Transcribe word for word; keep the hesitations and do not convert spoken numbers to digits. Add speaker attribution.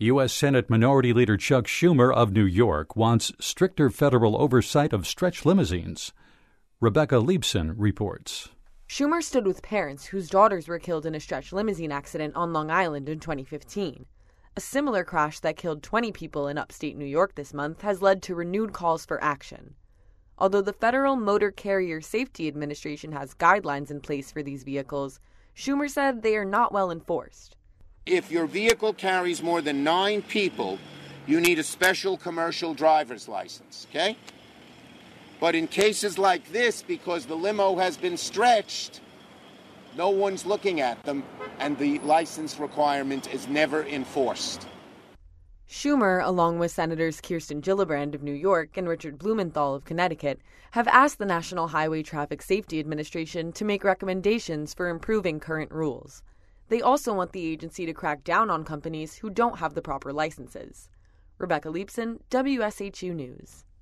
Speaker 1: U S. Senate Minority Leader Chuck Schumer of New York wants stricter federal oversight of stretch limousines. Rebecca Liebson reports.
Speaker 2: Schumer stood with parents whose daughters were killed in a stretch limousine accident on Long Island in twenty fifteen. A similar crash that killed twenty people in upstate New York this month has led to renewed calls for action. Although the Federal Motor Carrier Safety Administration has guidelines in place for these vehicles, Schumer said they are not well enforced.
Speaker 3: If your vehicle carries more than nine people, you need a special commercial driver's license, okay? But in cases like this, because the limo has been stretched, no one's looking at them, and the license requirement is never enforced.
Speaker 2: Schumer, along with Senators Kirsten Gillibrand of New York and Richard Blumenthal of Connecticut, have asked the National Highway Traffic Safety Administration to make recommendations for improving current rules. They also want the agency to crack down on companies who don't have the proper licenses. Rebecca Liebson, W S H U News.